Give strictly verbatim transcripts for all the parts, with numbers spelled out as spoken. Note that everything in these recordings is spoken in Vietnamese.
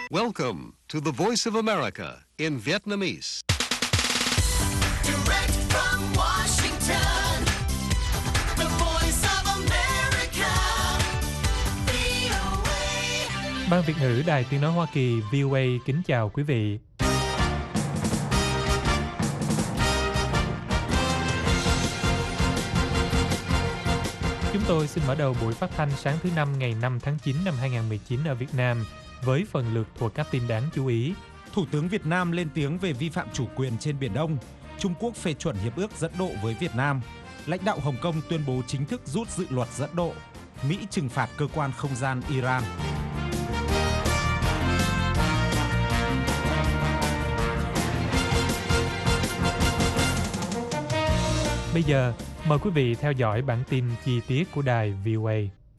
Welcome to the Voice of America in Vietnamese. Direct from Washington, the Voice of America, vê o a. Ban Việt ngữ Đài Tiếng nói Hoa Kỳ vê o a kính chào quý vị. Chúng tôi xin mở đầu buổi phát thanh sáng thứ năm ngày năm tháng chín năm hai nghìn không trăm mười chín ở Việt Nam với phần lượt thuộc các tin đáng chú ý. Thủ tướng Việt Nam lên tiếng về vi phạm chủ quyền trên Biển Đông. Trung Quốc phê chuẩn hiệp ước dẫn độ với Việt Nam. Lãnh đạo Hồng Kông tuyên bố chính thức rút dự luật dẫn độ. Mỹ trừng phạt cơ quan không gian Iran. Bây giờ, mời quý vị theo dõi bản tin chi tiết của đài vê o a.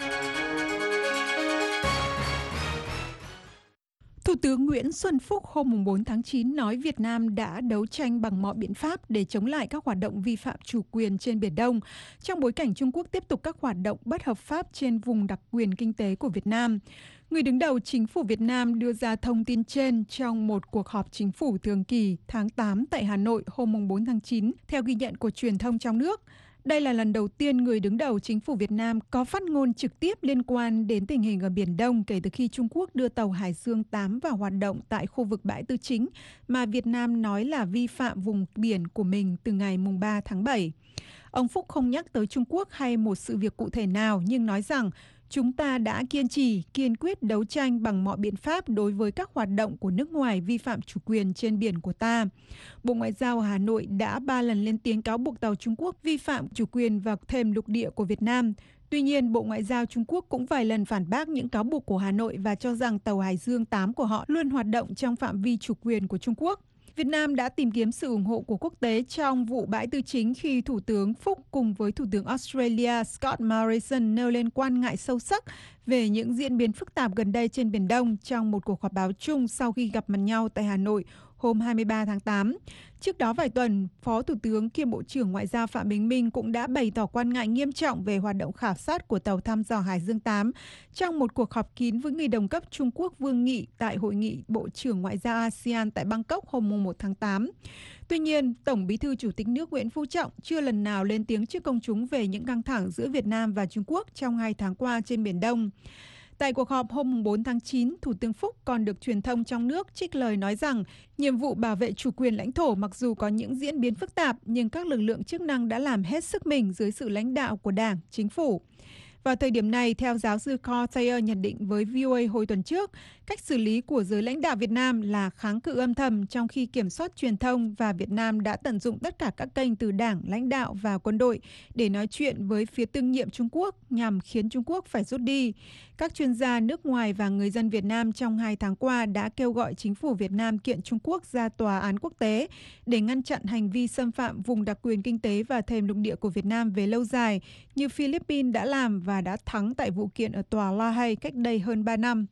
Thủ tướng Nguyễn Xuân Phúc hôm bốn tháng chín nói Việt Nam đã đấu tranh bằng mọi biện pháp để chống lại các hoạt động vi phạm chủ quyền trên Biển Đông, trong bối cảnh Trung Quốc tiếp tục các hoạt động bất hợp pháp trên vùng đặc quyền kinh tế của Việt Nam. Người đứng đầu chính phủ Việt Nam đưa ra thông tin trên trong một cuộc họp chính phủ thường kỳ tháng tám tại Hà Nội hôm bốn tháng chín, theo ghi nhận của truyền thông trong nước. Đây là lần đầu tiên người đứng đầu chính phủ Việt Nam có phát ngôn trực tiếp liên quan đến tình hình ở Biển Đông kể từ khi Trung Quốc đưa tàu Hải Dương tám vào hoạt động tại khu vực bãi Tư Chính, mà Việt Nam nói là vi phạm vùng biển của mình từ ngày ba tháng bảy. Ông Phúc không nhắc tới Trung Quốc hay một sự việc cụ thể nào, nhưng nói rằng chúng ta đã kiên trì, kiên quyết đấu tranh bằng mọi biện pháp đối với các hoạt động của nước ngoài vi phạm chủ quyền trên biển của ta. Bộ Ngoại giao Hà Nội đã ba lần lên tiếng cáo buộc tàu Trung Quốc vi phạm chủ quyền vào thềm lục địa của Việt Nam. Tuy nhiên, Bộ Ngoại giao Trung Quốc cũng vài lần phản bác những cáo buộc của Hà Nội và cho rằng tàu Hải Dương tám của họ luôn hoạt động trong phạm vi chủ quyền của Trung Quốc. Việt Nam đã tìm kiếm sự ủng hộ của quốc tế trong vụ bãi Tư Chính khi Thủ tướng Phúc cùng với Thủ tướng Australia Scott Morrison nêu lên quan ngại sâu sắc về những diễn biến phức tạp gần đây trên Biển Đông trong một cuộc họp báo chung sau khi gặp mặt nhau tại Hà Nội hôm hai mươi ba tháng tám. Trước đó vài tuần, Phó Thủ tướng kiêm Bộ trưởng Ngoại giao Phạm Bình Minh cũng đã bày tỏ quan ngại nghiêm trọng về hoạt động khảo sát của tàu thăm dò Hải Dương tám trong một cuộc họp kín với người đồng cấp Trung Quốc Vương Nghị tại Hội nghị Bộ trưởng Ngoại giao a sê an tại Bangkok hôm một tháng tám. Tuy nhiên, Tổng Bí thư Chủ tịch nước Nguyễn Phú Trọng chưa lần nào lên tiếng trước công chúng về những căng thẳng giữa Việt Nam và Trung Quốc trong hai tháng qua trên Biển Đông. Tại cuộc họp hôm bốn tháng chín, Thủ tướng Phúc còn được truyền thông trong nước trích lời nói rằng nhiệm vụ bảo vệ chủ quyền lãnh thổ mặc dù có những diễn biến phức tạp, nhưng các lực lượng chức năng đã làm hết sức mình dưới sự lãnh đạo của Đảng, Chính phủ. Vào thời điểm này, theo giáo sư Carl Thayer nhận định với vê o a hồi tuần trước, cách xử lý của giới lãnh đạo Việt Nam là kháng cự âm thầm trong khi kiểm soát truyền thông, và Việt Nam đã tận dụng tất cả các kênh từ Đảng, lãnh đạo và quân đội để nói chuyện với phía tương nhiệm Trung Quốc nhằm khiến Trung Quốc phải rút đi. Các chuyên gia nước ngoài và người dân Việt Nam trong hai tháng qua đã kêu gọi chính phủ Việt Nam kiện Trung Quốc ra tòa án quốc tế để ngăn chặn hành vi xâm phạm vùng đặc quyền kinh tế và thềm lục địa của Việt Nam về lâu dài, như Philippines đã làm và đã thắng tại vụ kiện ở tòa La Hay cách đây hơn ba năm.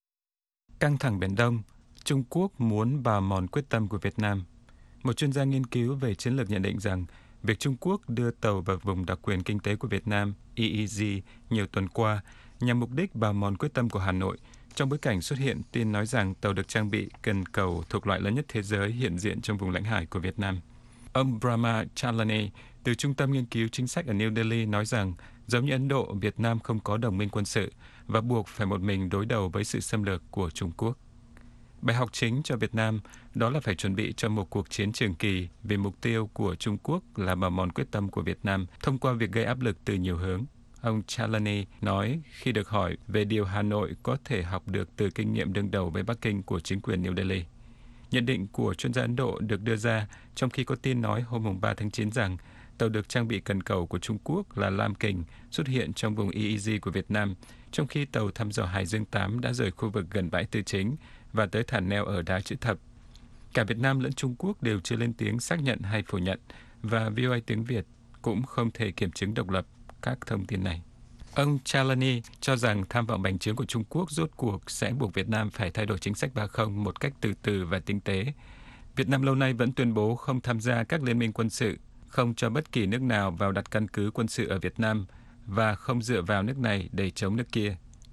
Căng thẳng Biển Đông, Trung Quốc muốn bào mòn quyết tâm của Việt Nam. Một chuyên gia nghiên cứu về chiến lược nhận định rằng việc Trung Quốc đưa tàu vào vùng đặc quyền kinh tế của Việt Nam E E Z nhiều tuần qua nhằm mục đích bào mòn quyết tâm của Hà Nội, trong bối cảnh xuất hiện tin nói rằng tàu được trang bị cần cầu thuộc loại lớn nhất thế giới hiện diện trong vùng lãnh hải của Việt Nam. Ông Brahma Chalani từ Trung tâm Nghiên cứu Chính sách ở New Delhi nói rằng giống như Ấn Độ, Việt Nam không có đồng minh quân sự và buộc phải một mình đối đầu với sự xâm lược của Trung Quốc. Bài học chính cho Việt Nam đó là phải chuẩn bị cho một cuộc chiến trường kỳ vì mục tiêu của Trung Quốc là bào mòn quyết tâm của Việt Nam thông qua việc gây áp lực từ nhiều hướng. Ông Chalani nói khi được hỏi về điều Hà Nội có thể học được từ kinh nghiệm đương đầu với Bắc Kinh của chính quyền New Delhi. Nhận định của chuyên gia Ấn Độ được đưa ra trong khi có tin nói hôm ba tháng chín rằng tàu được trang bị cần cầu của Trung Quốc là Lam Kình xuất hiện trong vùng E E Z của Việt Nam, trong khi tàu thăm dò Hải Dương tám đã rời khu vực gần bãi Tư Chính và tới thả neo ở đá chữ thập. Cả Việt Nam lẫn Trung Quốc đều chưa lên tiếng xác nhận hay phủ nhận, và vê o a tiếng Việt cũng không thể kiểm chứng độc lập các thông tin này. Ông Chalani cho rằng tham vọng bành trướng của Trung Quốc rốt cuộc sẽ buộc Việt Nam phải thay đổi chính sách ba không một cách từ từ và tinh tế. Việt Nam lâu nay vẫn tuyên bố không tham gia các liên minh quân sự, không cho bất kỳ nước nào vào đặt căn cứ quân sự ở Việt Nam và không dựa vào nước này để chống nước kia.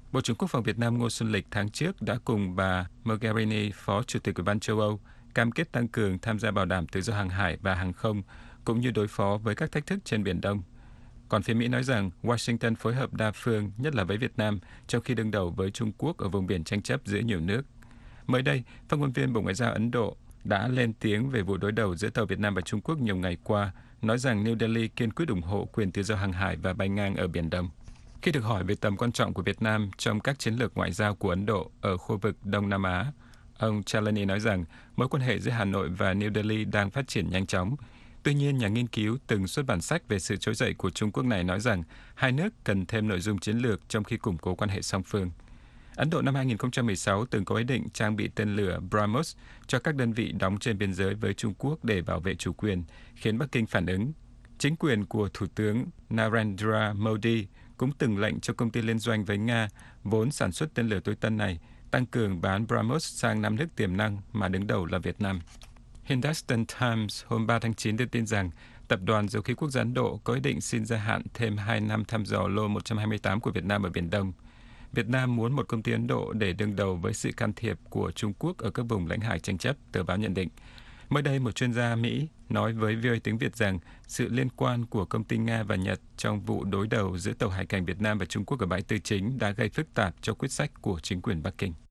Bộ trưởng Quốc phòng Việt Nam Ngô Xuân Lịch tháng trước đã cùng bà Mogherini, Phó Chủ tịch Ủy ban châu Âu, cam kết tăng cường tham gia bảo đảm tự do hàng hải và hàng không, cũng như đối phó với các thách thức trên Biển Đông. Còn phía Mỹ nói rằng Washington phối hợp đa phương, nhất là với Việt Nam, trong khi đương đầu với Trung Quốc ở vùng biển tranh chấp giữa nhiều nước. Mới đây, phát ngôn viên Bộ Ngoại giao Ấn Độ đã lên tiếng về vụ đối đầu giữa tàu Việt Nam và Trung Quốc nhiều ngày qua, nói rằng New Delhi kiên quyết ủng hộ quyền tự do hàng hải và bay ngang ở Biển Đông. Khi được hỏi về tầm quan trọng của Việt Nam trong các chiến lược ngoại giao của Ấn Độ ở khu vực Đông Nam Á, ông Chalani nói rằng mối quan hệ giữa Hà Nội và New Delhi đang phát triển nhanh chóng. Tuy nhiên, nhà nghiên cứu từng xuất bản sách về sự trỗi dậy của Trung Quốc này nói rằng hai nước cần thêm nội dung chiến lược trong khi củng cố quan hệ song phương. Ấn Độ năm hai không một sáu từng có ý định trang bị tên lửa BrahMos cho các đơn vị đóng trên biên giới với Trung Quốc để bảo vệ chủ quyền, khiến Bắc Kinh phản ứng. Chính quyền của Thủ tướng Narendra Modi cũng từng lệnh cho công ty liên doanh với Nga vốn sản xuất tên lửa tối tân này tăng cường bán BrahMos sang năm nước tiềm năng mà đứng đầu là Việt Nam. Hindustan Times hôm ba tháng chín đưa tin rằng Tập đoàn Dầu khí Quốc gia Ấn Độ có ý định xin gia hạn thêm hai năm thăm dò lô một trăm hai mươi tám của Việt Nam ở Biển Đông. Việt Nam muốn một công ty Ấn Độ để đương đầu với sự can thiệp của Trung Quốc ở các vùng lãnh hải tranh chấp, tờ báo nhận định. Mới đây, một chuyên gia Mỹ nói với vê o a tiếng Việt rằng sự liên quan của công ty Nga và Nhật trong vụ đối đầu giữa tàu hải cảnh Việt Nam và Trung Quốc ở bãi Tư Chính đã gây phức tạp cho quyết sách của chính quyền Bắc Kinh.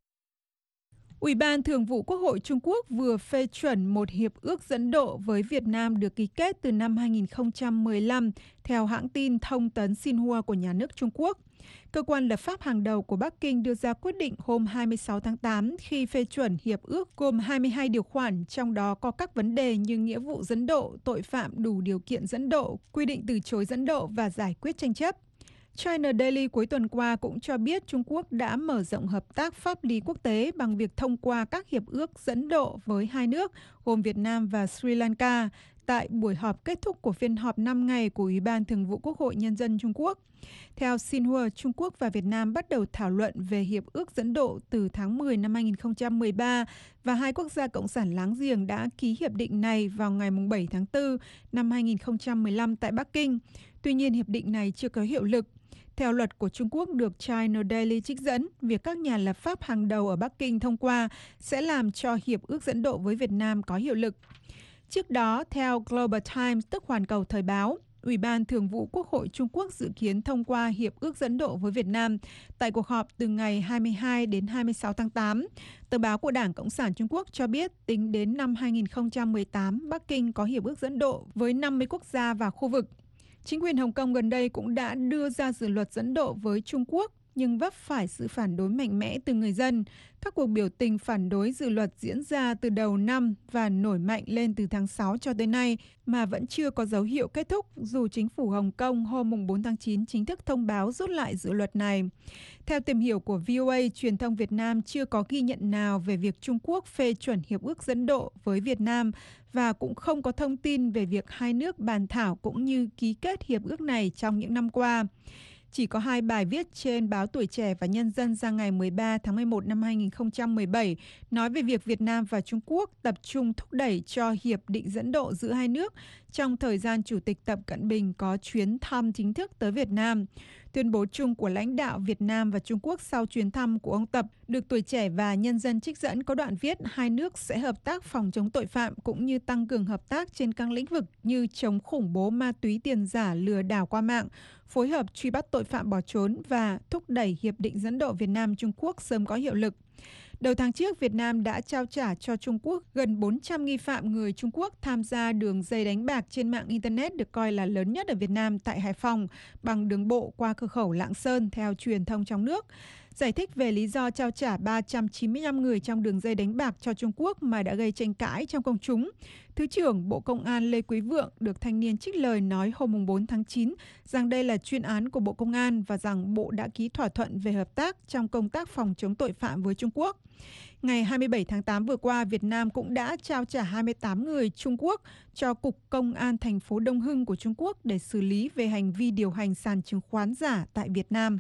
Ủy ban Thường vụ Quốc hội Trung Quốc vừa phê chuẩn một hiệp ước dẫn độ với Việt Nam được ký kết từ năm hai nghìn không trăm mười lăm, theo hãng tin thông tấn Xinhua của nhà nước Trung Quốc. Cơ quan lập pháp hàng đầu của Bắc Kinh đưa ra quyết định hôm hai mươi sáu tháng tám khi phê chuẩn hiệp ước gồm hai mươi hai điều khoản, trong đó có các vấn đề như nghĩa vụ dẫn độ, tội phạm đủ điều kiện dẫn độ, quy định từ chối dẫn độ và giải quyết tranh chấp. China Daily cuối tuần qua cũng cho biết Trung Quốc đã mở rộng hợp tác pháp lý quốc tế bằng việc thông qua các hiệp ước dẫn độ với hai nước gồm Việt Nam và Sri Lanka tại buổi họp kết thúc của phiên họp năm ngày của Ủy ban Thường vụ Quốc hội Nhân dân Trung Quốc. Theo Xinhua, Trung Quốc và Việt Nam bắt đầu thảo luận về hiệp ước dẫn độ từ tháng mười năm hai nghìn không trăm mười ba và hai quốc gia cộng sản láng giềng đã ký hiệp định này vào ngày bảy tháng tư năm hai nghìn không trăm mười lăm tại Bắc Kinh. Tuy nhiên, hiệp định này chưa có hiệu lực. Theo luật của Trung Quốc được China Daily trích dẫn, việc các nhà lập pháp hàng đầu ở Bắc Kinh thông qua sẽ làm cho hiệp ước dẫn độ với Việt Nam có hiệu lực. Trước đó, theo Global Times, tức Hoàn Cầu Thời báo, Ủy ban Thường vụ Quốc hội Trung Quốc dự kiến thông qua hiệp ước dẫn độ với Việt Nam tại cuộc họp từ ngày hai mươi hai đến hai mươi sáu tháng tám. Tờ báo của Đảng Cộng sản Trung Quốc cho biết tính đến năm hai nghìn không trăm mười tám, Bắc Kinh có hiệp ước dẫn độ với năm mươi quốc gia và khu vực. Chính quyền Hồng Kông gần đây cũng đã đưa ra dự luật dẫn độ với Trung Quốc, nhưng vấp phải sự phản đối mạnh mẽ từ người dân. Các cuộc biểu tình phản đối dự luật diễn ra từ đầu năm và nổi mạnh lên từ tháng sáu cho tới nay mà vẫn chưa có dấu hiệu kết thúc, dù chính phủ Hồng Kông hôm bốn tháng chín chính thức thông báo rút lại dự luật này. Theo tìm hiểu của vê o a, truyền thông Việt Nam chưa có ghi nhận nào về việc Trung Quốc phê chuẩn hiệp ước dẫn độ với Việt Nam và cũng không có thông tin về việc hai nước bàn thảo cũng như ký kết hiệp ước này trong những năm qua. Chỉ có hai bài viết trên báo Tuổi Trẻ và Nhân dân ra ngày mười ba tháng mười một năm hai nghìn không trăm mười bảy nói về việc Việt Nam và Trung Quốc tập trung thúc đẩy cho hiệp định dẫn độ giữa hai nước trong thời gian Chủ tịch Tập Cận Bình có chuyến thăm chính thức tới Việt Nam. Tuyên bố chung của lãnh đạo Việt Nam và Trung Quốc sau chuyến thăm của ông Tập được Tuổi Trẻ và Nhân dân trích dẫn có đoạn viết hai nước sẽ hợp tác phòng chống tội phạm cũng như tăng cường hợp tác trên các lĩnh vực như chống khủng bố, ma túy, tiền giả, lừa đảo qua mạng, phối hợp truy bắt tội phạm bỏ trốn và thúc đẩy hiệp định dẫn độ Việt Nam Trung Quốc sớm có hiệu lực. Đầu tháng trước, Việt Nam đã trao trả cho Trung Quốc gần bốn trăm nghi phạm người Trung Quốc tham gia đường dây đánh bạc trên mạng Internet được coi là lớn nhất ở Việt Nam tại Hải Phòng bằng đường bộ qua cửa khẩu Lạng Sơn, theo truyền thông trong nước. Giải thích về lý do trao trả ba trăm chín mươi lăm người trong đường dây đánh bạc cho Trung Quốc mà đã gây tranh cãi trong công chúng, Thứ trưởng Bộ Công an Lê Quý Vượng được thanh niên trích lời nói hôm bốn tháng chín rằng đây là chuyên án của Bộ Công an và rằng Bộ đã ký thỏa thuận về hợp tác trong công tác phòng chống tội phạm với Trung Quốc. Ngày hai mươi bảy tháng tám vừa qua, Việt Nam cũng đã trao trả hai mươi tám người Trung Quốc cho Cục Công an thành phố Đông Hưng của Trung Quốc để xử lý về hành vi điều hành sàn chứng khoán giả tại Việt Nam.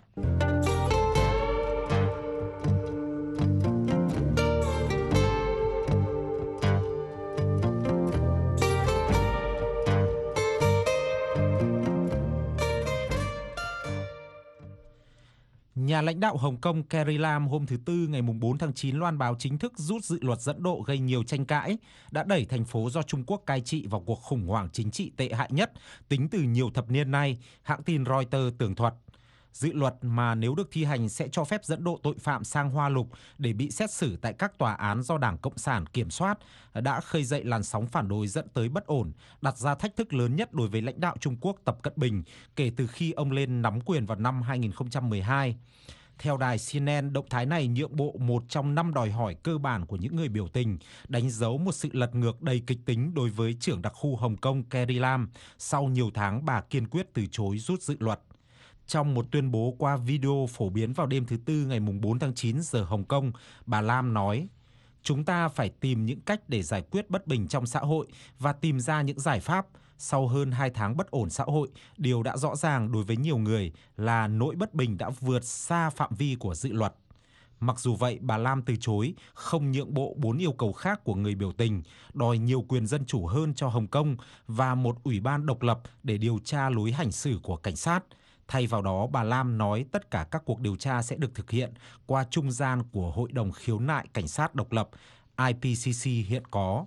Nhà Nhà lãnh đạo Hồng Kông Carrie Lam hôm thứ Tư ngày bốn tháng chín loan báo chính thức rút dự luật dẫn độ gây nhiều tranh cãi, đã đẩy thành phố do Trung Quốc cai trị vào cuộc khủng hoảng chính trị tệ hại nhất tính từ nhiều thập niên nay, hãng tin Reuters tường thuật. Dự luật mà nếu được thi hành sẽ cho phép dẫn độ tội phạm sang Hoa Lục để bị xét xử tại các tòa án do Đảng Cộng sản kiểm soát đã khơi dậy làn sóng phản đối dẫn tới bất ổn, đặt ra thách thức lớn nhất đối với lãnh đạo Trung Quốc Tập Cận Bình kể từ khi ông lên nắm quyền vào năm hai nghìn không trăm mười hai. Theo đài C N N, động thái này nhượng bộ một trong năm đòi hỏi cơ bản của những người biểu tình, đánh dấu một sự lật ngược đầy kịch tính đối với trưởng đặc khu Hồng Kông Carrie Lam sau nhiều tháng bà kiên quyết từ chối rút dự luật. Trong một tuyên bố qua video phổ biến vào đêm thứ Tư ngày bốn tháng chín giờ Hồng Kông, bà Lam nói: "Chúng ta phải tìm những cách để giải quyết bất bình trong xã hội và tìm ra những giải pháp. Sau hơn hai tháng bất ổn xã hội, điều đã rõ ràng đối với nhiều người là nỗi bất bình đã vượt xa phạm vi của dự luật." Mặc dù vậy, bà Lam từ chối không nhượng bộ bốn yêu cầu khác của người biểu tình, đòi nhiều quyền dân chủ hơn cho Hồng Kông và một ủy ban độc lập để điều tra lối hành xử của cảnh sát. Thay vào đó, bà Lam nói tất cả các cuộc điều tra sẽ được thực hiện qua trung gian của Hội đồng khiếu nại cảnh sát độc lập I P C C hiện có.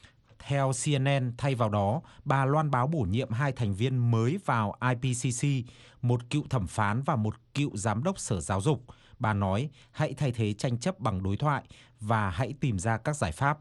Theo C N N, thay vào đó, bà loan báo bổ nhiệm hai thành viên mới vào I P C C, một cựu thẩm phán và một cựu giám đốc sở giáo dục. Bà nói, hãy thay thế tranh chấp bằng đối thoại và hãy tìm ra các giải pháp.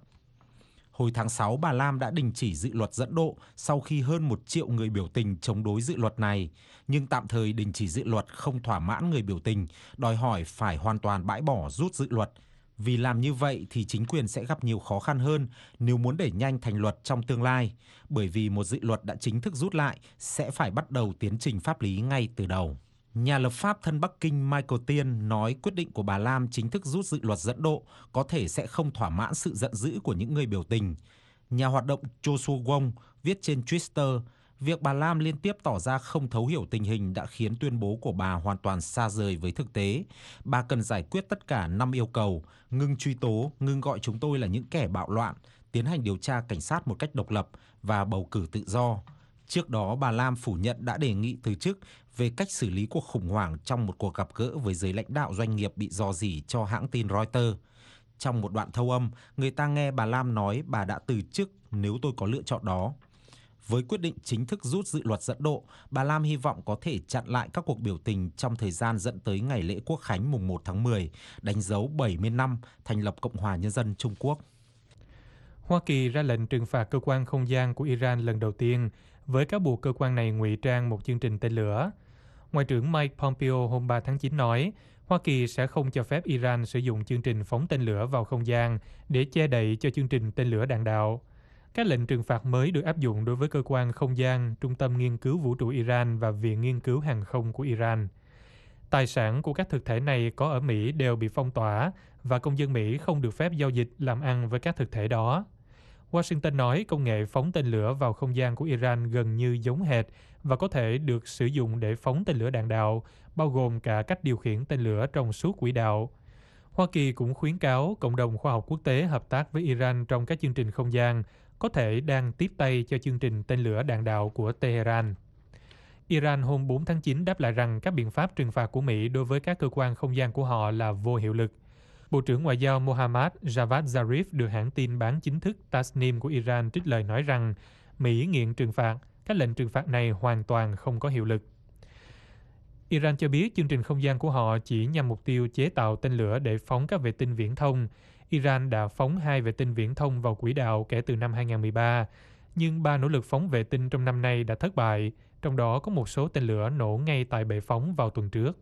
Hồi tháng sáu, bà Lam đã đình chỉ dự luật dẫn độ sau khi hơn một triệu người biểu tình chống đối dự luật này. Nhưng tạm thời đình chỉ dự luật không thỏa mãn người biểu tình, đòi hỏi phải hoàn toàn bãi bỏ rút dự luật. Vì làm như vậy thì chính quyền sẽ gặp nhiều khó khăn hơn nếu muốn đẩy nhanh thành luật trong tương lai. Bởi vì một dự luật đã chính thức rút lại sẽ phải bắt đầu tiến trình pháp lý ngay từ đầu. Nhà lập pháp thân Bắc Kinh Michael Tiên nói quyết định của bà Lam chính thức rút dự luật dẫn độ có thể sẽ không thỏa mãn sự giận dữ của những người biểu tình. Nhà hoạt động Joshua Wong viết trên Twitter, việc bà Lam liên tiếp tỏ ra không thấu hiểu tình hình đã khiến tuyên bố của bà hoàn toàn xa rời với thực tế. Bà cần giải quyết tất cả năm yêu cầu, ngưng truy tố, ngưng gọi chúng tôi là những kẻ bạo loạn, tiến hành điều tra cảnh sát một cách độc lập và bầu cử tự do. Trước đó, bà Lam phủ nhận đã đề nghị từ chức về cách xử lý cuộc khủng hoảng trong một cuộc gặp gỡ với giới lãnh đạo doanh nghiệp bị rò rỉ cho hãng tin Reuters. Trong một đoạn thâu âm, người ta nghe bà Lam nói bà đã từ chức nếu tôi có lựa chọn đó. Với quyết định chính thức rút dự luật dẫn độ, bà Lam hy vọng có thể chặn lại các cuộc biểu tình trong thời gian dẫn tới ngày lễ Quốc khánh mùng một tháng mười, đánh dấu bảy mươi năm thành lập Cộng hòa Nhân dân Trung Quốc. Hoa Kỳ ra lệnh trừng phạt cơ quan không gian của Iran lần đầu tiên với cáo buộc cơ quan này ngụy trang một chương trình tên lửa. Ngoại trưởng Mike Pompeo hôm ba tháng chín nói, Hoa Kỳ sẽ không cho phép Iran sử dụng chương trình phóng tên lửa vào không gian để che đậy cho chương trình tên lửa đạn đạo. Các lệnh trừng phạt mới được áp dụng đối với cơ quan không gian, Trung tâm Nghiên cứu Vũ trụ Iran và Viện Nghiên cứu Hàng không của Iran. Tài sản của các thực thể này có ở Mỹ đều bị phong tỏa và công dân Mỹ không được phép giao dịch làm ăn với các thực thể đó. Washington nói công nghệ phóng tên lửa vào không gian của Iran gần như giống hệt và có thể được sử dụng để phóng tên lửa đạn đạo, bao gồm cả cách điều khiển tên lửa trong suốt quỹ đạo. Hoa Kỳ cũng khuyến cáo cộng đồng khoa học quốc tế hợp tác với Iran trong các chương trình không gian, có thể đang tiếp tay cho chương trình tên lửa đạn đạo của Tehran. Iran hôm bốn tháng chín đáp lại rằng các biện pháp trừng phạt của Mỹ đối với các cơ quan không gian của họ là vô hiệu lực. Bộ trưởng Ngoại giao Mohammad Javad Zarif được hãng tin bán chính thức Tasnim của Iran trích lời nói rằng Mỹ nghiện trừng phạt, các lệnh trừng phạt này hoàn toàn không có hiệu lực. Iran cho biết chương trình không gian của họ chỉ nhằm mục tiêu chế tạo tên lửa để phóng các vệ tinh viễn thông. Iran đã phóng hai vệ tinh viễn thông vào quỹ đạo kể từ năm hai nghìn không trăm mười ba, nhưng ba nỗ lực phóng vệ tinh trong năm nay đã thất bại, trong đó có một số tên lửa nổ ngay tại bệ phóng vào tuần trước.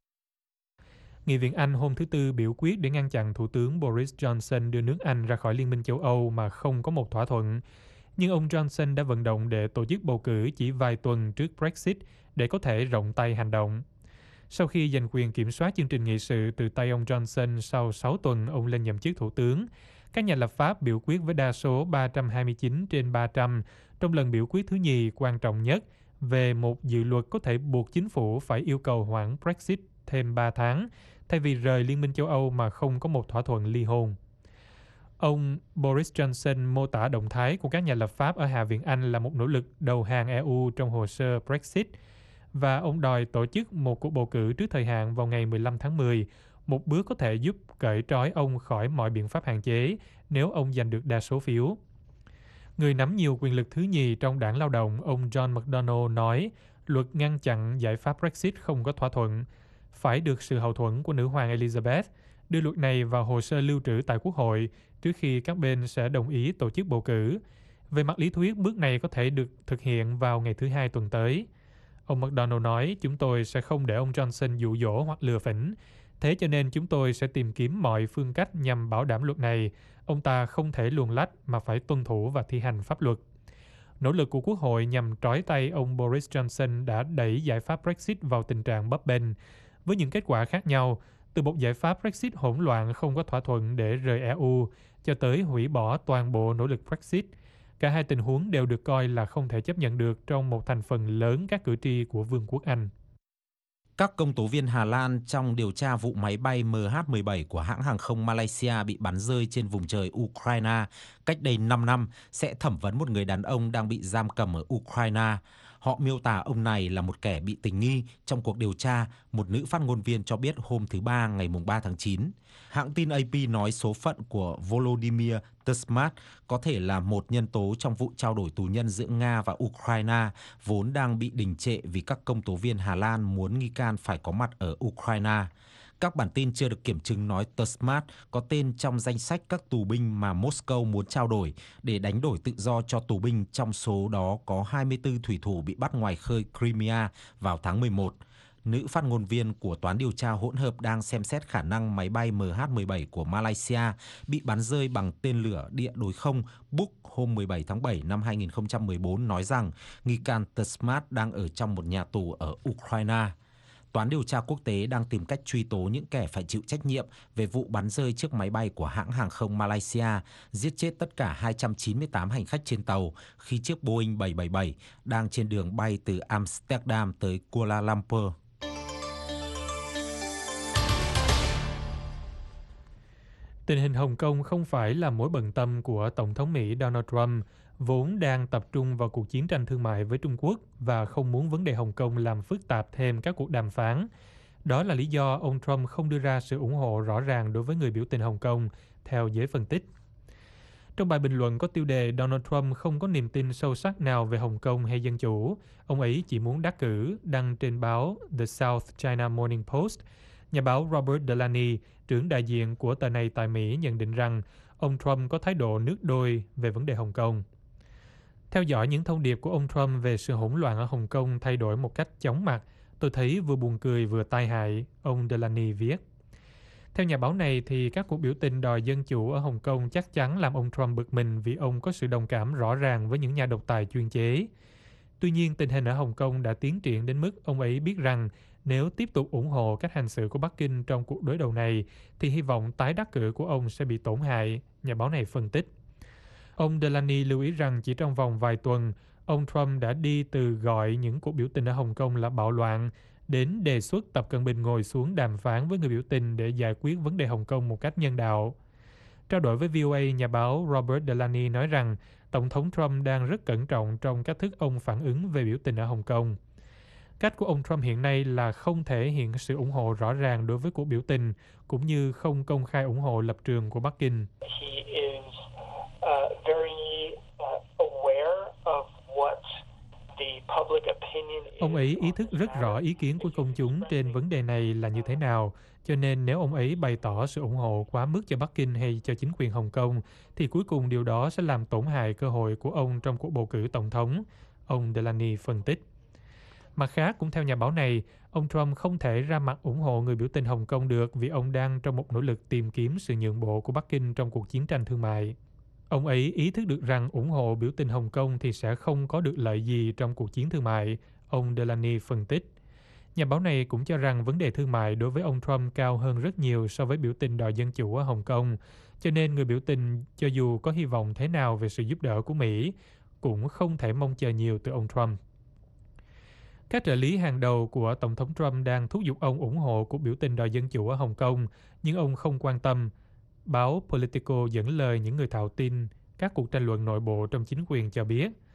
Nghị viện Anh hôm thứ Tư biểu quyết để ngăn chặn Thủ tướng Boris Johnson đưa nước Anh ra khỏi Liên minh châu Âu mà không có một thỏa thuận. Nhưng ông Johnson đã vận động để tổ chức bầu cử chỉ vài tuần trước Brexit để có thể rộng tay hành động. Sau khi giành quyền kiểm soát chương trình nghị sự từ tay ông Johnson sau sáu tuần ông lên nhậm chức thủ tướng, các nhà lập pháp biểu quyết với đa số ba trăm hai mươi chín trên ba trăm trong lần biểu quyết thứ nhì quan trọng nhất về một dự luật có thể buộc chính phủ phải yêu cầu hoãn Brexit thêm ba tháng, thay vì rời Liên minh châu Âu mà không có một thỏa thuận ly hôn. Ông Boris Johnson mô tả động thái của các nhà lập pháp ở Hạ viện Anh là một nỗ lực đầu hàng E U trong hồ sơ Brexit và ông đòi tổ chức một cuộc bầu cử trước thời hạn vào ngày mười lăm tháng mười, một bước có thể giúp cởi trói ông khỏi mọi biện pháp hạn chế nếu ông giành được đa số phiếu. Người nắm nhiều quyền lực thứ nhì trong đảng Lao động, ông John McDonnell nói luật ngăn chặn giải pháp Brexit không có thỏa thuận, phải được sự hậu thuẫn của nữ hoàng Elizabeth, đưa luật này vào hồ sơ lưu trữ tại Quốc hội trước khi các bên sẽ đồng ý tổ chức bầu cử. Về mặt lý thuyết, bước này có thể được thực hiện vào ngày thứ Hai tuần tới. Ông McDonnell nói, chúng tôi sẽ không để ông Johnson dụ dỗ hoặc lừa phỉnh. Thế cho nên chúng tôi sẽ tìm kiếm mọi phương cách nhằm bảo đảm luật này. Ông ta không thể luồn lách mà phải tuân thủ và thi hành pháp luật. Nỗ lực của Quốc hội nhằm trói tay ông Boris Johnson đã đẩy giải pháp Brexit vào tình trạng bấp bênh, với những kết quả khác nhau, từ một giải pháp Brexit hỗn loạn không có thỏa thuận để rời e u, cho tới hủy bỏ toàn bộ nỗ lực Brexit. Cả hai tình huống đều được coi là không thể chấp nhận được trong một thành phần lớn các cử tri của Vương quốc Anh. Các công tố viên Hà Lan trong điều tra vụ máy bay M H mười bảy của hãng hàng không Malaysia bị bắn rơi trên vùng trời Ukraine cách đây năm năm sẽ thẩm vấn một người đàn ông đang bị giam cầm ở Ukraine. Họ miêu tả ông này là một kẻ bị tình nghi trong cuộc điều tra, một nữ phát ngôn viên cho biết hôm thứ Ba ngày ba tháng chín. Hãng tin A P nói số phận của Volodymyr Tysmat có thể là một nhân tố trong vụ trao đổi tù nhân giữa Nga và Ukraine, vốn đang bị đình trệ vì các công tố viên Hà Lan muốn nghi can phải có mặt ở Ukraine. Các bản tin chưa được kiểm chứng nói Tysmat có tên trong danh sách các tù binh mà Moscow muốn trao đổi để đánh đổi tự do cho tù binh, trong số đó có hai mươi tư thủy thủ bị bắt ngoài khơi Crimea vào tháng mười một. Nữ phát ngôn viên của toán điều tra hỗn hợp đang xem xét khả năng máy bay M H mười bảy của Malaysia bị bắn rơi bằng tên lửa địa đối không Buk hôm mười bảy tháng bảy năm hai nghìn không trăm mười bốn nói rằng nghi can Tysmat đang ở trong một nhà tù ở Ukraine. Toán điều tra quốc tế đang tìm cách truy tố những kẻ phải chịu trách nhiệm về vụ bắn rơi chiếc máy bay của hãng hàng không Malaysia, giết chết tất cả hai trăm chín mươi tám hành khách trên tàu khi chiếc Boeing bảy bảy bảy đang trên đường bay từ Amsterdam tới Kuala Lumpur. Tình hình Hồng Kông không phải là mối bận tâm của Tổng thống Mỹ Donald Trump, vốn đang tập trung vào cuộc chiến tranh thương mại với Trung Quốc và không muốn vấn đề Hồng Kông làm phức tạp thêm các cuộc đàm phán. Đó là lý do ông Trump không đưa ra sự ủng hộ rõ ràng đối với người biểu tình Hồng Kông, theo giới phân tích. Trong bài bình luận có tiêu đề Donald Trump không có niềm tin sâu sắc nào về Hồng Kông hay dân chủ, ông ấy chỉ muốn đắc cử, đăng trên báo The South China Morning Post. Nhà báo Robert Delaney, trưởng đại diện của tờ này tại Mỹ, nhận định rằng ông Trump có thái độ nước đôi về vấn đề Hồng Kông. Theo dõi những thông điệp của ông Trump về sự hỗn loạn ở Hồng Kông thay đổi một cách chóng mặt, tôi thấy vừa buồn cười vừa tai hại, ông Delaney viết. Theo nhà báo này thì các cuộc biểu tình đòi dân chủ ở Hồng Kông chắc chắn làm ông Trump bực mình vì ông có sự đồng cảm rõ ràng với những nhà độc tài chuyên chế. Tuy nhiên, tình hình ở Hồng Kông đã tiến triển đến mức ông ấy biết rằng nếu tiếp tục ủng hộ cách hành xử của Bắc Kinh trong cuộc đối đầu này, thì hy vọng tái đắc cử của ông sẽ bị tổn hại, nhà báo này phân tích. Ông Delaney lưu ý rằng chỉ trong vòng vài tuần, ông Trump đã đi từ gọi những cuộc biểu tình ở Hồng Kông là bạo loạn, đến đề xuất Tập Cận Bình ngồi xuống đàm phán với người biểu tình để giải quyết vấn đề Hồng Kông một cách nhân đạo. Trao đổi với vê o a, nhà báo Robert Delaney nói rằng Tổng thống Trump đang rất cẩn trọng trong cách thức ông phản ứng về biểu tình ở Hồng Kông. Cách của ông Trump hiện nay là không thể hiện sự ủng hộ rõ ràng đối với cuộc biểu tình, cũng như không công khai ủng hộ lập trường của Bắc Kinh. Ông ấy ý thức rất rõ ý kiến của công chúng trên vấn đề này là như thế nào, cho nên nếu ông ấy bày tỏ sự ủng hộ quá mức cho Bắc Kinh hay cho chính quyền Hồng Kông, thì cuối cùng điều đó sẽ làm tổn hại cơ hội của ông trong cuộc bầu cử tổng thống, ông Delaney phân tích. Mặt khác, cũng theo nhà báo này, ông Trump không thể ra mặt ủng hộ người biểu tình Hồng Kông được vì ông đang trong một nỗ lực tìm kiếm sự nhượng bộ của Bắc Kinh trong cuộc chiến tranh thương mại. Ông ấy ý thức được rằng ủng hộ biểu tình Hồng Kông thì sẽ không có được lợi gì trong cuộc chiến thương mại, ông Delaney phân tích. Nhà báo này cũng cho rằng vấn đề thương mại đối với ông Trump cao hơn rất nhiều so với biểu tình đòi dân chủ ở Hồng Kông, cho nên người biểu tình cho dù có hy vọng thế nào về sự giúp đỡ của Mỹ, cũng không thể mong chờ nhiều từ ông Trump. Các trợ lý hàng đầu của Tổng thống Trump đang thúc giục ông ủng hộ cuộc biểu tình đòi dân chủ ở Hồng Kông, nhưng ông không quan tâm. Báo Politico dẫn lời những người thạo tin các cuộc tranh luận nội bộ trong chính quyền cho biết,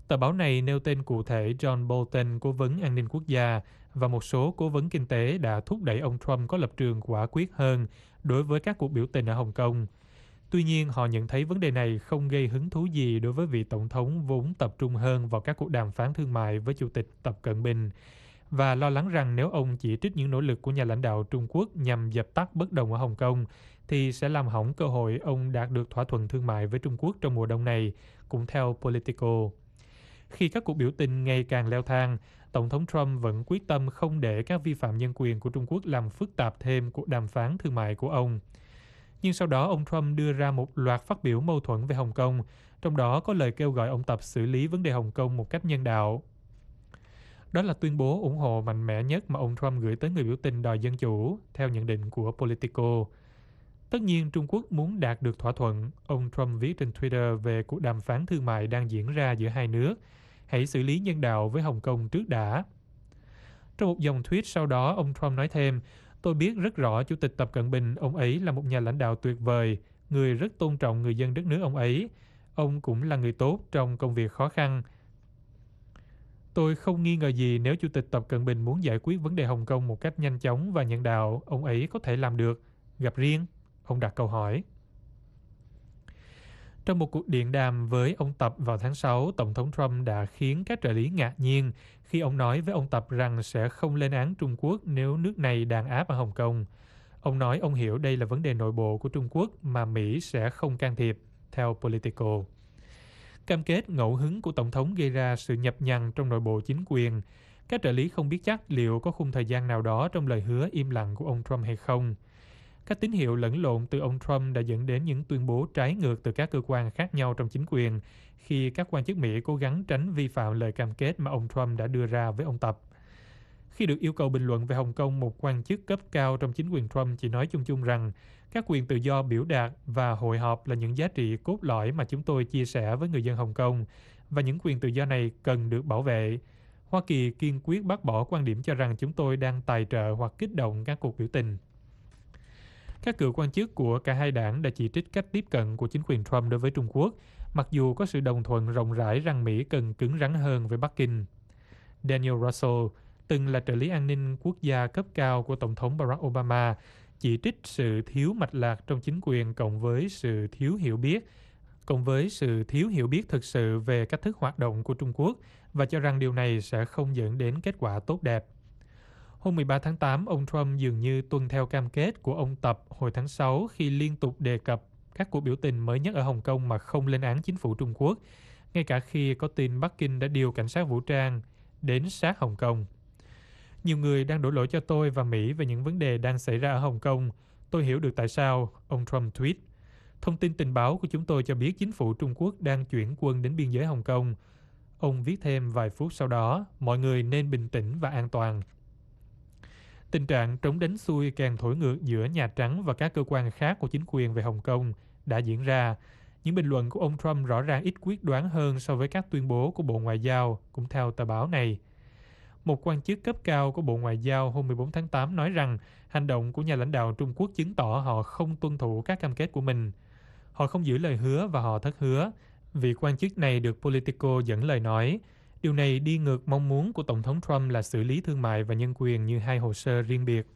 Tờ báo này nêu tên cụ thể John Bolton, cố vấn an ninh quốc gia, và một số cố vấn kinh tế đã thúc đẩy ông Trump có lập trường quả quyết hơn đối với các cuộc biểu tình ở Hồng Kông. Tuy nhiên, họ nhận thấy vấn đề này không gây hứng thú gì đối với vị tổng thống vốn tập trung hơn vào các cuộc đàm phán thương mại với Chủ tịch Tập Cận Bình, và lo lắng rằng nếu ông chỉ trích những nỗ lực của nhà lãnh đạo Trung Quốc nhằm dập tắt bất đồng ở Hồng Kông, thì sẽ làm hỏng cơ hội ông đạt được thỏa thuận thương mại với Trung Quốc trong mùa đông này, cũng theo Politico. Khi các cuộc biểu tình ngày càng leo thang, Tổng thống Trump vẫn quyết tâm không để các vi phạm nhân quyền của Trung Quốc làm phức tạp thêm cuộc đàm phán thương mại của ông. Nhưng sau đó, ông Trump đưa ra một loạt phát biểu mâu thuẫn về Hồng Kông, trong đó có lời kêu gọi ông Tập xử lý vấn đề Hồng Kông một cách nhân đạo. Đó là tuyên bố ủng hộ mạnh mẽ nhất mà ông Trump gửi tới người biểu tình đòi dân chủ, theo nhận định của Politico. Tất nhiên, Trung Quốc muốn đạt được thỏa thuận, ông Trump viết trên Twitter về cuộc đàm phán thương mại đang diễn ra giữa hai nước. Hãy xử lý nhân đạo với Hồng Kông trước đã. Trong một dòng tweet sau đó, ông Trump nói thêm, tôi biết rất rõ Chủ tịch Tập Cận Bình, ông ấy là một nhà lãnh đạo tuyệt vời, người rất tôn trọng người dân đất nước ông ấy. Ông cũng là người tốt trong công việc khó khăn. Tôi không nghi ngờ gì nếu Chủ tịch Tập Cận Bình muốn giải quyết vấn đề Hồng Kông một cách nhanh chóng và nhân đạo, ông ấy có thể làm được. Gặp riêng, ông đặt câu hỏi. Trong một cuộc điện đàm với ông Tập vào tháng sáu, Tổng thống Trump đã khiến các trợ lý ngạc nhiên khi ông nói với ông Tập rằng sẽ không lên án Trung Quốc nếu nước này đàn áp ở Hồng Kông. Ông nói ông hiểu đây là vấn đề nội bộ của Trung Quốc mà Mỹ sẽ không can thiệp, theo Politico. Cam kết ngẫu hứng của Tổng thống gây ra sự nhập nhằng trong nội bộ chính quyền. Các trợ lý không biết chắc liệu có khung thời gian nào đó trong lời hứa im lặng của ông Trump hay không. Các tín hiệu lẫn lộn từ ông Trump đã dẫn đến những tuyên bố trái ngược từ các cơ quan khác nhau trong chính quyền khi các quan chức Mỹ cố gắng tránh vi phạm lời cam kết mà ông Trump đã đưa ra với ông Tập. Khi được yêu cầu bình luận về Hồng Kông, một quan chức cấp cao trong chính quyền Trump chỉ nói chung chung rằng các quyền tự do biểu đạt và hội họp là những giá trị cốt lõi mà chúng tôi chia sẻ với người dân Hồng Kông, và những quyền tự do này cần được bảo vệ. Hoa Kỳ kiên quyết bác bỏ quan điểm cho rằng chúng tôi đang tài trợ hoặc kích động các cuộc biểu tình. Các cựu quan chức của cả hai đảng đã chỉ trích cách tiếp cận của chính quyền Trump đối với Trung Quốc, mặc dù có sự đồng thuận rộng rãi rằng Mỹ cần cứng rắn hơn với Bắc Kinh. Daniel Russell, từng là trợ lý an ninh quốc gia cấp cao của Tổng thống Barack Obama, chỉ trích sự thiếu mạch lạc trong chính quyền cộng với sự thiếu hiểu biết, cộng với sự thiếu hiểu biết thực sự về cách thức hoạt động của Trung Quốc, và cho rằng điều này sẽ không dẫn đến kết quả tốt đẹp. Hôm mười ba tháng tám, ông Trump dường như tuân theo cam kết của ông Tập hồi tháng sáu khi liên tục đề cập các cuộc biểu tình mới nhất ở Hồng Kông mà không lên án chính phủ Trung Quốc, ngay cả khi có tin Bắc Kinh đã điều cảnh sát vũ trang đến sát Hồng Kông. Nhiều người đang đổ lỗi cho tôi và Mỹ về những vấn đề đang xảy ra ở Hồng Kông. Tôi hiểu được tại sao, ông Trump tweet. Thông tin tình báo của chúng tôi cho biết chính phủ Trung Quốc đang chuyển quân đến biên giới Hồng Kông. Ông viết thêm vài phút sau đó, mọi người nên bình tĩnh và an toàn. Tình trạng trống đánh xuôi càng thổi ngược giữa Nhà Trắng và các cơ quan khác của chính quyền về Hồng Kông đã diễn ra. Những bình luận của ông Trump rõ ràng ít quyết đoán hơn so với các tuyên bố của Bộ Ngoại giao, cũng theo tờ báo này. Một quan chức cấp cao của Bộ Ngoại giao hôm mười bốn tháng tám nói rằng hành động của nhà lãnh đạo Trung Quốc chứng tỏ họ không tuân thủ các cam kết của mình. Họ không giữ lời hứa và họ thất hứa. Vị quan chức này được Politico dẫn lời nói, điều này đi ngược mong muốn của Tổng thống Trump là xử lý thương mại và nhân quyền như hai hồ sơ riêng biệt.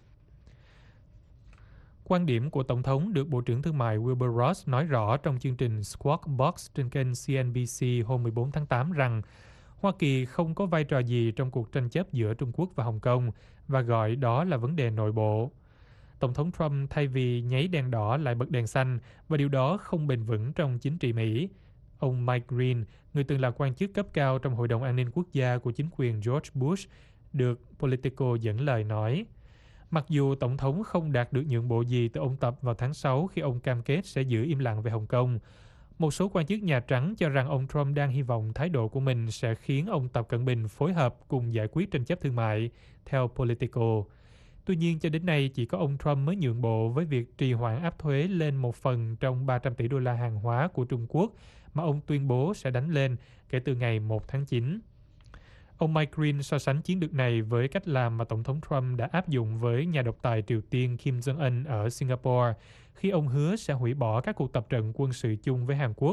Quan điểm của Tổng thống được Bộ trưởng Thương mại Wilbur Ross nói rõ trong chương trình Squawk Box trên kênh xê en bê xê hôm mười bốn tháng tám rằng Hoa Kỳ không có vai trò gì trong cuộc tranh chấp giữa Trung Quốc và Hồng Kông và gọi đó là vấn đề nội bộ. Tổng thống Trump thay vì nháy đèn đỏ lại bật đèn xanh, và điều đó không bền vững trong chính trị Mỹ. Ông Mike Green, người từng là quan chức cấp cao trong Hội đồng An ninh Quốc gia của chính quyền George Bush, được Politico dẫn lời nói. Mặc dù Tổng thống không đạt được nhượng bộ gì từ ông Tập vào tháng sáu khi ông cam kết sẽ giữ im lặng về Hồng Kông, một số quan chức Nhà Trắng cho rằng ông Trump đang hy vọng thái độ của mình sẽ khiến ông Tập Cận Bình phối hợp cùng giải quyết tranh chấp thương mại, theo Politico. Tuy nhiên, cho đến nay chỉ có ông Trump mới nhượng bộ với việc trì hoãn áp thuế lên một phần trong ba trăm tỷ đô la hàng hóa của Trung Quốc mà ông tuyên bố sẽ đánh lên kể từ ngày một tháng chín. Ông Mike Green so sánh chiến lược này với cách làm mà Tổng thống Trump đã áp dụng với nhà độc tài Triều Tiên Kim Jong-un ở Singapore khi ông hứa sẽ hủy bỏ các cuộc tập trận quân sự chung với Hàn Quốc,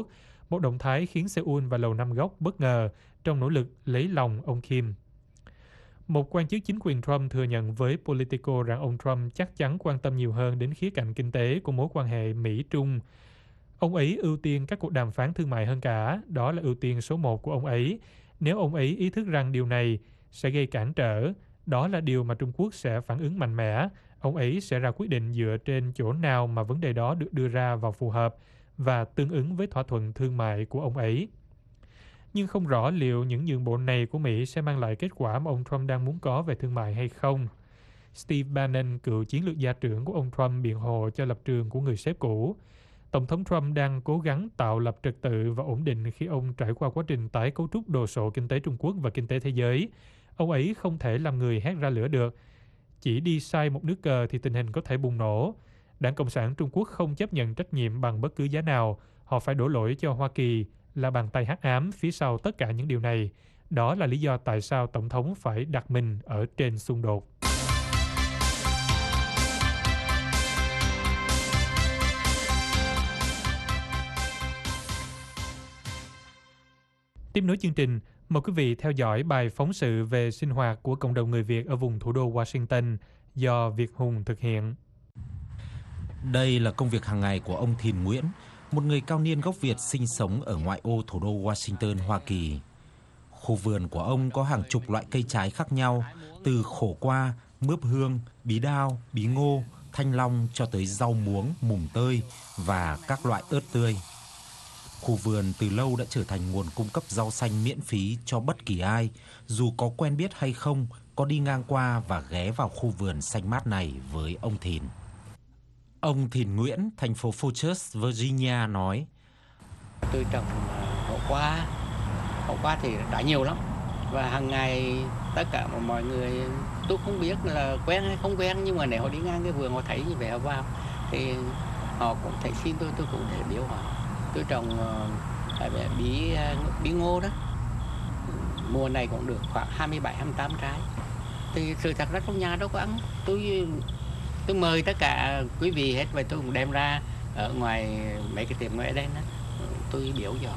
một động thái khiến Seoul và Lầu Năm Góc bất ngờ trong nỗ lực lấy lòng ông Kim. Một quan chức chính quyền Trump thừa nhận với Politico rằng ông Trump chắc chắn quan tâm nhiều hơn đến khía cạnh kinh tế của mối quan hệ Mỹ-Trung. Ông ấy ưu tiên các cuộc đàm phán thương mại hơn cả, đó là ưu tiên số một của ông ấy. Nếu ông ấy ý thức rằng điều này sẽ gây cản trở, đó là điều mà Trung Quốc sẽ phản ứng mạnh mẽ. Ông ấy sẽ ra quyết định dựa trên chỗ nào mà vấn đề đó được đưa ra vào phù hợp và tương ứng với thỏa thuận thương mại của ông ấy. Nhưng không rõ liệu những nhượng bộ này của Mỹ sẽ mang lại kết quả mà ông Trump đang muốn có về thương mại hay không. Steve Bannon, cựu chiến lược gia trưởng của ông Trump, biện hộ cho lập trường của người sếp cũ. Tổng thống Trump đang cố gắng tạo lập trật tự và ổn định khi ông trải qua quá trình tái cấu trúc đồ sộ kinh tế Trung Quốc và kinh tế thế giới. Ông ấy không thể làm người hét ra lửa được. Chỉ đi sai một nước cờ thì tình hình có thể bùng nổ. Đảng Cộng sản Trung Quốc không chấp nhận trách nhiệm bằng bất cứ giá nào. Họ phải đổ lỗi cho Hoa Kỳ là bàn tay hắc ám phía sau tất cả những điều này. Đó là lý do tại sao Tổng thống phải đặt mình ở trên xung đột. Tiếp nối chương trình, mời quý vị theo dõi bài phóng sự về sinh hoạt của cộng đồng người Việt ở vùng thủ đô Washington do Việt Hùng thực hiện. Đây là công việc hàng ngày của ông Thìn Nguyễn, một người cao niên gốc Việt sinh sống ở ngoại ô thủ đô Washington, Hoa Kỳ. Khu vườn của ông có hàng chục loại cây trái khác nhau, từ khổ qua, mướp hương, bí đao, bí ngô, thanh long cho tới rau muống, mùng tơi và các loại ớt tươi. Khu vườn từ lâu đã trở thành nguồn cung cấp rau xanh miễn phí cho bất kỳ ai, dù có quen biết hay không, có đi ngang qua và ghé vào khu vườn xanh mát này với ông Thìn. Ông Thìn Nguyễn, thành phố Fort Virginia nói: Tôi trồng hậu qua, hậu qua thì đã nhiều lắm. Và hàng ngày tất cả mọi người, tôi không biết là quen hay không quen, nhưng mà nếu họ đi ngang cái vườn họ thấy như vậy họ vào thì họ cũng thấy xin tôi, tôi cũng để biểu họ. Tôi trồng uh, bí, bí ngô đó, mùa này cũng được khoảng hai mươi bảy hai mươi tám trái. Thì sự thật ra trong nhà đâu có ăn. Tôi tôi mời tất cả quý vị hết và tôi cũng đem ra ở ngoài mấy cái tiệm ngoài đây đó, tôi biểu cho.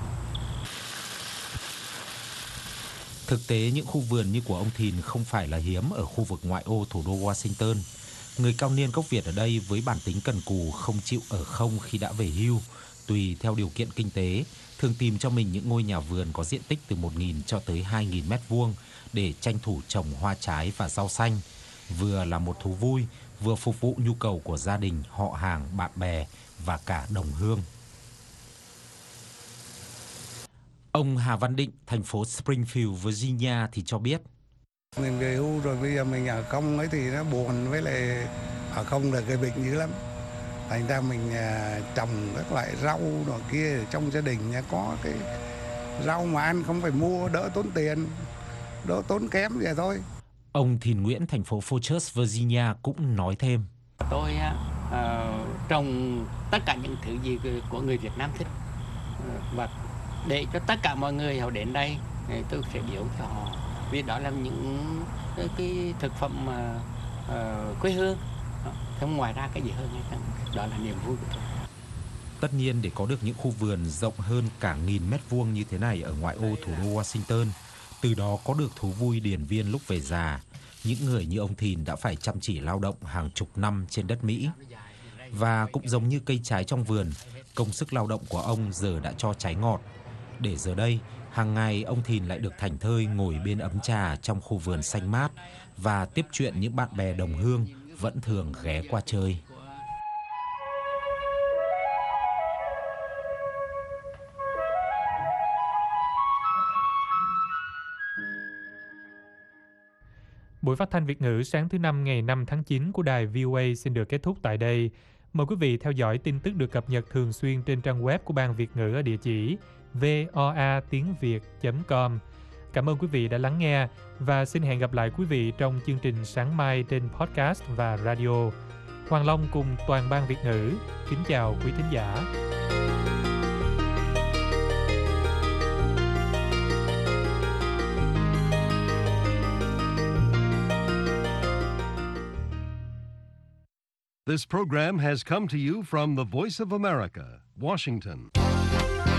Thực tế, những khu vườn như của ông Thìn không phải là hiếm ở khu vực ngoại ô thủ đô Washington. Người cao niên gốc Việt ở đây với bản tính cần cù, không chịu ở không khi đã về hưu, tùy theo điều kiện kinh tế, thường tìm cho mình những ngôi nhà vườn có diện tích từ một nghìn cho tới hai nghìn mét vuông để tranh thủ trồng hoa trái và rau xanh, vừa là một thú vui, vừa phục vụ nhu cầu của gia đình, họ hàng, bạn bè và cả đồng hương. Ông Hà Văn Định, thành phố Springfield, Virginia thì cho biết: Mình về hưu rồi, bây giờ mình ở không ấy thì nó buồn, với lại ở không là gây bệnh dữ lắm. Thành ra mình trồng các loại rau rồi kia trong gia đình có cái rau mà ăn không phải mua, đỡ tốn tiền, đỡ tốn kém vậy thôi. Ông Thìn Nguyễn, thành phố Fort Virginia cũng nói thêm: Tôi uh, trồng tất cả những thứ gì của người Việt Nam thích, và để cho tất cả mọi người họ đến đây tôi sẽ biểu cho họ, vì đó là những cái, cái thực phẩm mà uh, quê hương, không ngoài ra cái gì hơn hay không. Đó là niềm vui của tôi. Tất nhiên, để có được những khu vườn rộng hơn cả nghìn mét vuông như thế này ở ngoại ô thủ đô Washington, từ đó có được thú vui điền viên lúc về già, những người như ông Thìn đã phải chăm chỉ lao động hàng chục năm trên đất Mỹ. Và cũng giống như cây trái trong vườn, công sức lao động của ông giờ đã cho trái ngọt. Để giờ đây, hàng ngày ông Thìn lại được thảnh thơi ngồi bên ấm trà trong khu vườn xanh mát và tiếp chuyện những bạn bè đồng hương vẫn thường ghé qua chơi. Buổi phát thanh Việt ngữ sáng thứ Năm ngày năm tháng chín của đài vê o a xin được kết thúc tại đây. Mời quý vị theo dõi tin tức được cập nhật thường xuyên trên trang web của Ban Việt ngữ ở địa chỉ voa tiếng việt chấm com. Cảm ơn quý vị đã lắng nghe và xin hẹn gặp lại quý vị trong chương trình sáng mai trên podcast và radio. Hoàng Long cùng toàn Ban Việt ngữ kính chào quý thính giả. This program has come to you from the Voice of America, Washington.